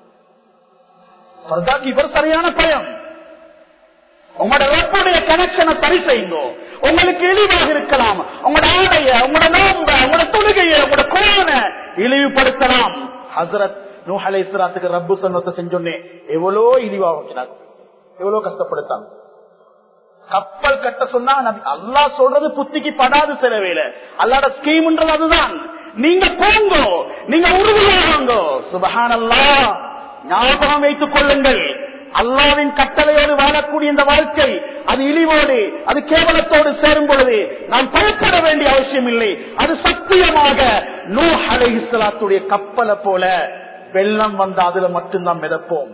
இவர் சரியான பயம். உங்களோட ரப்புடைய கனெக்ஷனை சரி செய்யுங்க. உங்களுக்கு இழிவாக இருக்கலாம், உங்களோட ஆடைய, உங்களோட நோம்ப, உங்களோட தொழுகையை, உங்களோட குர்ஆனை இழிவுபடுத்தலாம். ஹஸ்ரத் நூஹ் அலைஹிஸ்ஸலாத்துக்கு ரப்பு சொன்னதை செஞ்சோன்னே எவ்வளோ இழிவாக, எவ்வளவு கஷ்டப்படுத்தாங்க. கப்பல் கட்ட சொன்னா அல்லாஹ் சொல்றது புத்திக்கு படாது. சில வேலை அல்லாஹ்வோட ஸ்கீம்ன்றது அதுதான். நீங்க போங்க, நீங்க உறுதியாகுங்க. சுப்ஹானல்லாஹ், ஞாபகம் வைத்துக் கொள்ளுங்கள், அல்லாஹ்வின் கட்டளையோடு வாழக்கூடிய இந்த வாழ்க்கை அது இழிவோடு, அது கேவலத்தோடு சேரும் பொழுது நாம் பயப்பட வேண்டிய அவசியம் இல்லை. அது சத்தியமாக நூஹ் அலைஹிஸ்ஸலாத்துடைய கப்பலை போல வெள்ளம் வந்த அதுல மட்டும்தான் மிதப்போம்.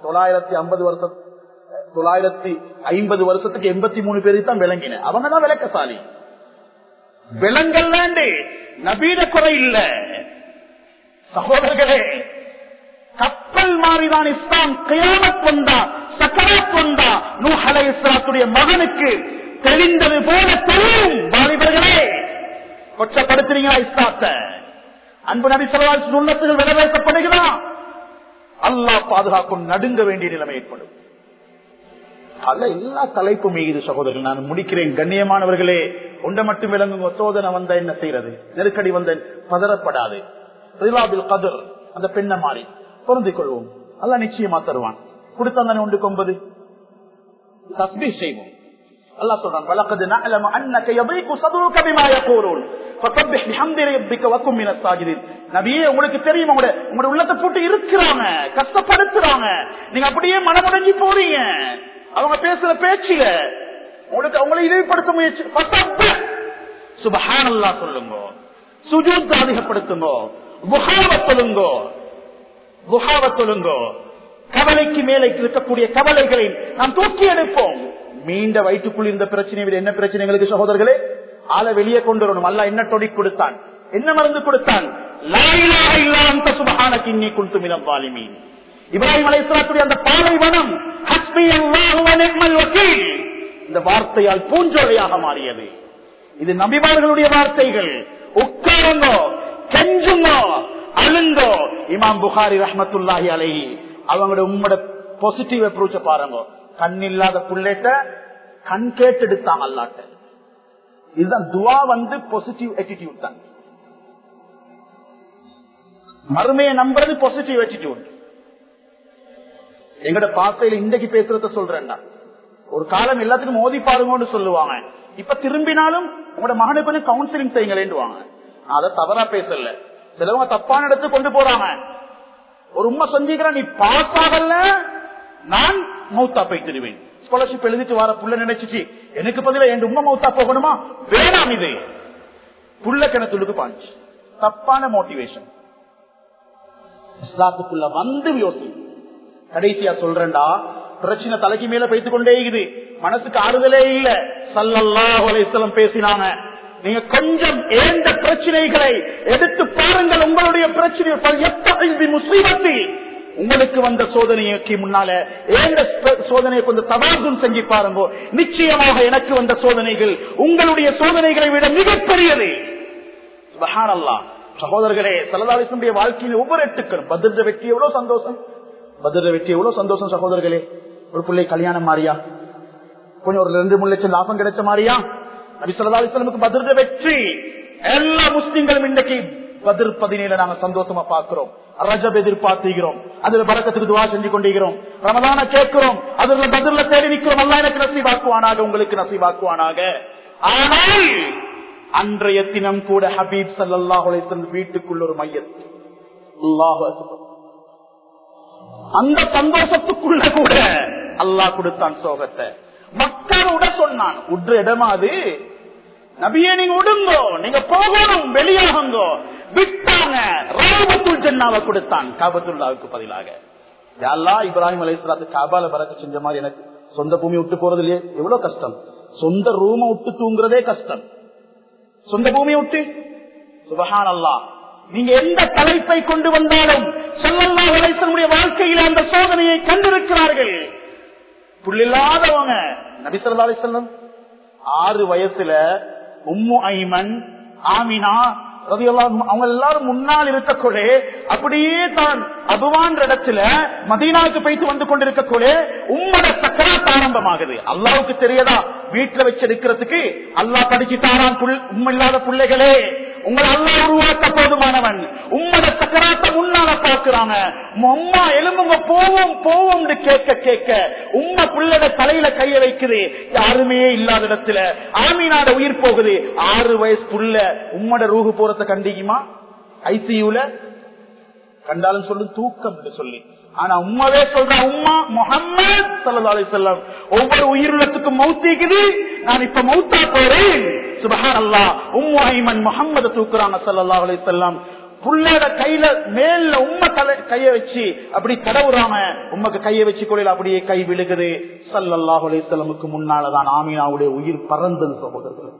950 வருஷத்துக்கு 83 பேருக்கு தான் விளங்கின. அவங்க தான் விளக்கசாலி. விலங்கல் வேண்டி நபீட குறை இல்ல. சகோதரர்களே, கப்பல் மாறிதான் இஸ்லாம். கியாமத் வந்தா, சக்கராத் வந்தா, நூஹ் அலைஹிஸ்ஸலாத்துடைய மகனுக்கு தெரிந்தது போல தெரியும். வாலிபர்களே, கொச்சப்படுத்துறீங்களா இஸ்லாத்தை? அன்பு நபி ஸல்லல்லாஹு அலைஹி வஸல்லம் சுன்னத்துகள் நிறைவேற்றப்படுகிறா, அல்லாஹ் பாதுகாக்கும், நடுங்க வேண்டிய நிலைமை ஏற்படும். அல்ல எல்லா தலைப்பும் மீது சகோதரர்கள் நான் முடிக்கிறேன். கண்ணியமானவர்களே, ஒன்றை மட்டும் விளங்குங்க, சோதனை வந்த என்ன செய்யறது, நெருக்கடி வந்த பதறப்படாது. ரிலாபில் கதர், அந்த பெண்ணை மாறி பொருந்திக் கொள்வோம். அல்லாஹ் நிச்சயமா தருவான். கொடுத்தாங்க 1 தஸ்பீஹ் செய்வோம். அல்லாஹ் சொல்றான், வலகத் நஅலமு அன்னக யதீகு ஸதுருக பிமா யகூலூன் ஃபஸப்பிஹ் பிஹம்தி ரப்பிக வகும் மினஸ் சாஜிதீன். நபியே, உங்களுக்கு தெரியும், உங்களுடைய உள்ளத்தை போட்டு இருக்கிறாங்க, கஷ்டப்படுத்துறாங்க, நீங்க அப்படியே மனமுடைஞ்சு போறீங்க. அவங்க பேசுற பேச்சில உங்களுக்கு உங்களை இழிவுபடுத்த முயற்சி சுப்ஹானல்லாஹ் சொல்லுங்க, சுஜூத் அதிகப்படுத்துங்க, சொல்லுங்க. கவலைக்கு மேலே இருக்கக்கூடிய கவலைகளை நாம் தூக்கி எடுப்போம். மீண்ட வயிற்றுக்குள் இந்த பிரச்சனை விட என்ன பிரச்சனை எங்களுக்கு சகோதரர்களே? ஆளை வெளியே கொண்டு வரணும். அல்லாஹ் என்ன தொடி கொடுத்தான், என்ன மருந்து கொடுத்தான்? லா இலாஹ இல்லா அன்த சுப்ஹானக இன்னீ குன்து மினல் ஸாலிமீன். இப்ராஹிம் அலைஹிஸ்ஸலாத்துடைய அந்த பாலைவனம் ஹஸ்பி அல்லாஹு வ நிஅமல் வக்கீல் இந்த வார்த்தையால் பூஞ்சோலையாக மாறியது. இது நபிமார்களுடைய வார்த்தைகள். உட்காருங்கோ, கெஞ்சுங்கோ, அழுங்கோ. இமாம் புகாரி ரஹ்மத்துல்லாஹி அலைஹி அவங்களோட உம்மோட பாசிட்டிவ் அப்ரோச்ச பாருங்க. கண் இல்லாத புள்ளேட்ட கண் கேட்டு எடுத்தாங்க அல்லாட்ட. இதுதான் துவா பாசிட்டிவ் ஆட்டிடியூட் தான். மறுமையை நம்புறது பாசிட்டிவ் ஆட்டிடியூட். எங்கட பாசையில இன்றைக்கு பேசுறத சொல்றேன்னா, ஒரு காலம் எல்லாத்துக்கும் மோதி பாருங்கன்னு சொல்லுவாங்க. இப்ப திரும்பினாலும் உங்களோட மகனுக்கு கொஞ்சம் கவுன்சிலிங் செய்யுங்களேன்னுவாங்க. அதை தவறா பேசல, சிலவங்க தப்பான இடத்துக்கு கொண்டு போறாங்க. ஒரு உண்மை செஞ்சுக்கிறேன், நீ பாஸ் ஆகல நான் மௌத்தா போய்த்திருவேன். ஸ்காலர்ஷிப் எழுதிட்டு வர புள்ள நினைச்சிச்சு எனக்கு பதிலா என் உண்மை மௌத்தா போகணுமா? வேணாம். இது புள்ள கிணத்துக்கு பாஞ்சு தப்பான மோட்டிவேஷன். இஸ்லாத்துக்குள்ள யோசி. கடைசியா சொல்றேன்டா, பிரச்சனை தலைக்கு மேல பேசிக் கொண்டே இருக்குது, மனசுக்கு ஆறுதலே இல்ல. ஸல்லல்லாஹு அலைஹி வஸல்லம் பேசினாங்க, நீங்க கொஞ்சம் ஏந்த பிரச்சனைகளை எடுத்து பாருங்கள். உங்களுடைய பிரச்சனை உங்களுக்கு வந்த சோதனைக்கு முன்னால ஏந்த சோதனையை கொஞ்சம் தவாதும் செஞ்சு பாருங்க. நிச்சயமாக எனக்கு வந்த சோதனைகள் உங்களுடைய சோதனைகளை விட மிகப்பெரியது. சுப்ஹானல்லாஹ். சகோதரர்களே, ஸல்லல்லாஹு அலைஹி வஸல்லம் வாழ்க்கையில் ஒவ்வொரு எட்டுக்களும் பத்ர் வெற்றி எவ்வளவு சந்தோஷம், பத்ர் வெற்றி எவ்வளவு சந்தோஷம். சகோதரர்களே, ஒரு பிள்ளை கல்யாணம் மாறியா, கொஞ்சம் ஒரு 2-3 லட்சம் லாபம் கிடைச்ச மாறியா. நபி ஸல்லல்லாஹு அலைஹி வஸல்லம் பத்ர் வெற்றி. எல்லா முஸ்லிம்களும் இன்றைக்கு பத்ர் 17 நாங்க சந்தோஷமா பார்க்கிறோம். ரஜப் எதிர்பார்த்துகிறோம், அதுல பரக்கத்துக்கு துஆ செஞ்சு கொண்டிருக்கிறோம். ரமதான கேட்கிறோம், அதுல பத்ர்ல தேடி நிற்கிறோம். அல்லாஹ் எனக்கு நசீபாக்குவானாக, உங்களுக்கு நசீபாக்குவானாக. ஆனால் அன்றைய தினம் கூட ஹபீப் ஸல்லல்லாஹு அலைஹி வஸல்லம் வீட்டுக்குள்ள ஒரு மையத். அல்லாஹு அக்பர். அந்த சந்தோஷத்துக்குள்ள கூட அல்லாஹ் கொடுத்தான் சோகத்தை. மக்கள் உட சொன்னான், உட்ற இடமா அது, நபியே நீங்க உடுங்கோ, நீங்க போகணும், வெளியாகுங்கோ. விட்டாங்க. ரஹ்மத்துல் ஜன்னாவை கொடுத்தான் காபத்துல்லாவுக்கு பதிலாக. யா அல்லாஹ், இப்ராஹிம் அலைஹிஸ்ஸலாத்து காபால பரக்கத் செஞ்ச மாதிரி எனக்கு சொந்த பூமி விட்டு போறது இல்லையே, எவ்வளவு கஷ்டம். சொந்த ரூமை விட்டு தூங்குறதே கஷ்டம், சொந்த பூமியை விட்டு. சுப்ஹானல்லாஹ். நீங்க எந்த தலைப்பை கொண்டு வந்தாலும் ஸல்லல்லாஹு அலைஹி வஸல்லம் வாழ்க்கையில அந்த சோதனையை கண்டிருக்கிறார்கள். புள்ளில்லாதவங்க நபி ஸல்லல்லாஹு அலைஹி வஸல்லம் 6 வயசுல உம்மு ஐமன், ஆமினா ரலியல்லாஹு அவங்க எல்லாரும் முன்னால் இருக்கக்கூட அப்படியே தான் அபுவான் இடத்துல மதீனாவுக்கு போயிட்டு வந்து கொண்டிருக்கக்கூட உம்மோட சக்கராத் ஆரம்பமாகுது. அல்லாஹ்வுக்கு தெரியாதா வீட்டுல வச்சு எடுக்கிறதுக்கு? அல்லாஹ் படிச்சுட்டாரான், உம்மில்லாத பிள்ளைகளே உங்களை அல்லாஹ் உருவாக்க போதுமானவன். உம்மோட சக்கராத்த முன்னால பாக்குறாங்க. அம்மா எலும்புங்க, போவோம் போவோம் கேட்க கேட்க உம்ம பிள்ளைட தலையில கைய வைக்குது. யாருமே இல்லாத இடத்துல ஆமீனாட உயிர் போகுது. 6 வயசு புள்ள உம்மோட ரூஹு போறத கண்டிக்குமா? ஐசியூல கண்டாலும் சொல்லு தூக்கம் என்று சொல்லி. ஆனா உம்மாவே சொல்ற, உம்மா முஹம்மது ஸல்லல்லாஹு அலைஹி வஸல்லம் ஒவ்வொரு உயிருள்ளத்துக்கும் மௌத்திக்குது, நான் இப்ப மௌத்தா போறேன். சுப்ஹானல்லாஹ். உம்மு ஐமன் முஹம்மது தூக்குறாங்க ஸல்லல்லாஹு அலைஹி வஸல்லம். புள்ளோட கையில மேல உம்ம கைய வச்சு அப்படி தடவுறாங்க. உம்மக்கு கைய வச்சு கொள்ளையில அப்படியே கை விழுகுது. ஸல்லல்லாஹு அலைஹி வஸல்லமுக்கு முன்னாலதான் ஆமீனாவுடைய உயிர் பறந்தது. சகோதரர்கள்,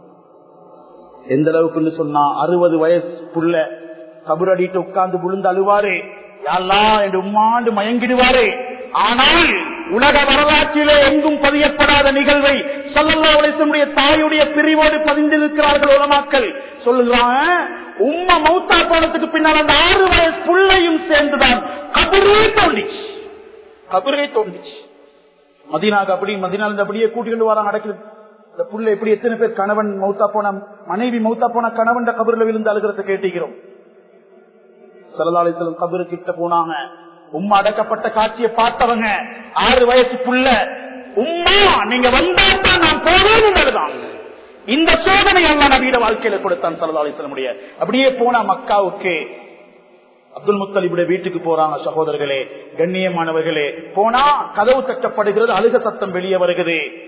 எந்த அளவுக்கு சொன்னா 60 வயசு புள்ள கபரடிட்டு உட்கார்ந்து விழுந்து அழுவாரு. யா அல்லாஹ் என்று உம்மாண்டு மயங்கிடுவாரு. ஆனால் உலக வரலாற்றிலே எங்கும் பதியப்படாத நிகழ்வை ஸல்லல்லாஹு அலைஹி வஸல்லம் தாயுடைய பிரிவோடு பதிந்திருக்கிறார்கள் உலமாக்கள். சொல்லுறாங்க, உம்மா மௌத்தா போனதுக்கு பின்னால் அந்த 6 வயசு புள்ளையும் சேர்ந்துதான் கபரே தோண்டிச்சு. கபரே தோண்டிச்சு. மதீனாக்கு அப்படி மதீனால அப்படியே கூட்டிட்டு வர நடக்குது. இந்த புள்ள எப்படி எத்தனை பேர் கணவன் மௌத்தா போன, மனைவி மௌத்தா போன கணவன் கபர்ல விழுந்து அழுகிறத கேட்டுக்கிறோம். ஸல்லல்லாஹு அலைஹி வஸல்லம் கபரு கிட்ட போனாங்க. உம்மா அடக்கப்பட்ட காட்சியை பார்த்தவங்க 6 வயசு புள்ள, உம்மா நீங்க வந்தாத்தான் நான் போறேன். இந்த சோதனை அல்லாஹ் நபியோட வாழ்க்கையில கொடுத்தான் ஸல்லல்லாஹு அலைஹி வஸல்லம். அப்படியே போனா மக்காவுக்கு அப்துல் முத்தலிபுடைய வீட்டுக்கு போறாங்க. சகோதரர்களே, கண்ணியமானவர்களே, போனா கதவு தட்டப்படுகிறது, அழுக சத்தம் வெளியே வருகிறது.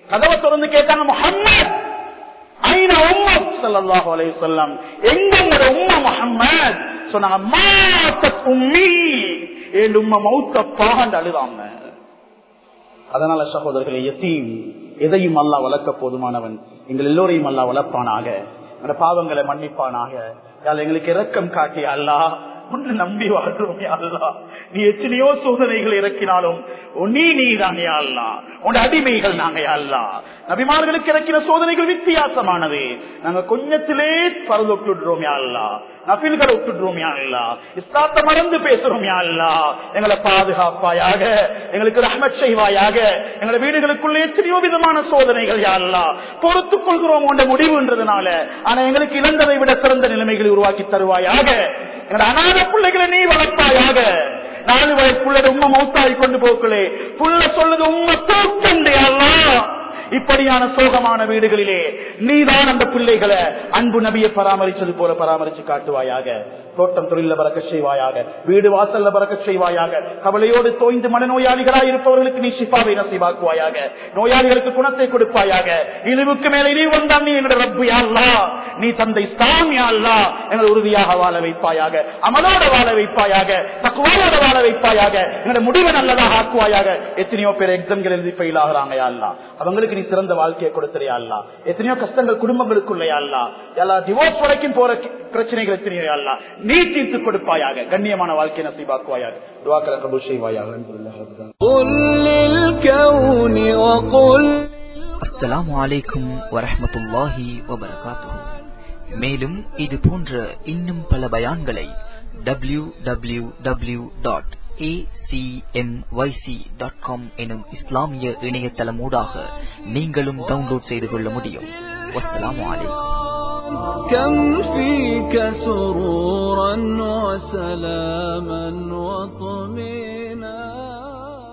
கதவை திறந்து கேட்டாங்க, முஹம்மத் ஐன உம்மக் ஸல்லல்லாஹு அலைஹி வஸல்லம், எங்க உங்க உம்மா முஹம்மத்? சொன்னாங்க, மாத்தத் உம்மி, என் உம்மா மௌத்தப்பான்னு அழுதாங்க. அதனால சகோதரர்களே, யதீம் எதையும் அல்லாஹ் வளர்க்க போதுமானவன். எங்கள் எல்லோரையும் அல்லாஹ் வளர்ப்பானாக, எங்க பாவங்களை மன்னிப்பானாக. எங்களுக்கு இரக்கம் காட்டி அல்லாஹ் ஒன்று நம்பி வாழ்றோம் யா அல்லாஹ். நீ எத்தனையோ சோதனைகள் இறக்கினாலும் நீதான் யா அல்லாஹ். உன் அடிமைகள் நாங்க யா அல்லாஹ். நபிமார்களுக்கு இறக்கின சோதனைகள் வித்தியாசமானது. நாங்க கொஞ்சத்திலே பரந்து விட்டுடுறோம் யா அல்லாஹ், நபில்களை விட்டுடுறோம் யா அல்லாஹ், இஸ்லாத்தை மறந்து பேசுறோம் யா அல்லாஹ். எங்களை பாதுகாப்பாயாக, எங்களுக்கு ரஹ்மத் செய்வாயாக. எங்களை வீடுகளுக்குள்ளே எத்தனையோ விதமான சோதனைகள் யா அல்லாஹ் பொறுத்துக் கொள்கிறோம் உண்ட முடிவுன்றதுனால. ஆனா எங்களுக்கு இழந்ததை விட சிறந்த நிலைமைகளை உருவாக்கி தருவாயாக. எங்களை அநாத பிள்ளைகளை நீ வளர்ப்பாயாக. 4 வயசு பிள்ளைகள் உண்மை மௌத்தாகி கொண்டு போக்களே, புள்ள சொல்லுது உண்மை தூக்கண்டு அல்லாஹ். இப்படியான சோகமான வீடுகளிலே நீதான் அந்த பிள்ளைகளை அன்பு நபியை பராமரிச்சது போல பராமரிச்சு காட்டுவாயாக. தோட்டம் தொழில பறக்க செய்வாயாக, வீடு வாசல்ல பறக்க செய்வாயாக. கவலையோடு தோய்ந்து மனநோயாளிகளாய் இருப்பவர்களுக்கு நீ ஷிஃபாவை நசீபாக்குவாயாக. நோயாளிகளுக்கு குணத்தை கொடுப்பாயாக. இழிவுக்கு மேல இழிவு வந்தால் நீ எங்களுடைய ரப்பு யா அல்லாஹ், நீ தந்தை இஸ்லாம் யா அல்லாஹ். எங்களை உறுதியாக வாழ வைப்பாயாக, அமலோட வாழ வைப்பாயாக, தக்வாவோட வாழ வைப்பாயாக. எங்களுடைய முடிவை நல்லதாக ஆக்குவாயாக. எத்தனையோ பேர் எக்ஸாம்கள் எழுதி ஃபெயில் ஆகுறாங்க யா அல்லாஹ், அவங்களுக்கு நீ சிறந்த வாழ்க்கையை கொடுத்துறியா அல்லாஹ். எத்தனையோ கஷ்டங்கள் குடும்பங்களுக்குள்ள யா அல்லாஹ், எல்லா டிவோர்ஸ் வரைக்கும் போற பிரச்சனைகள் எத்தனையோ யா அல்லாஹ் நீ தீர்த்து கொடுப்பாயாக. கண்ணியமான வாழ்க்கை நசீபாக்குவாயாக. துஆக்களை கபூல் செய்வாயாக. அஸ்ஸலாமு அலைக்கும் வரஹ்மத்துல்லாஹி வபரகாத்துஹு. மேலும் இது போன்ற இன்னும் பல பயான்களை www.acmyc.com எனும் இஸ்லாமிய இணையதளமூடாக நீங்களும் டவுன்லோட் செய்து கொள்ள முடியும். வஸ்ஸலாமு அலைக்கும். كم فيك سرورا وسلاما وطمئنا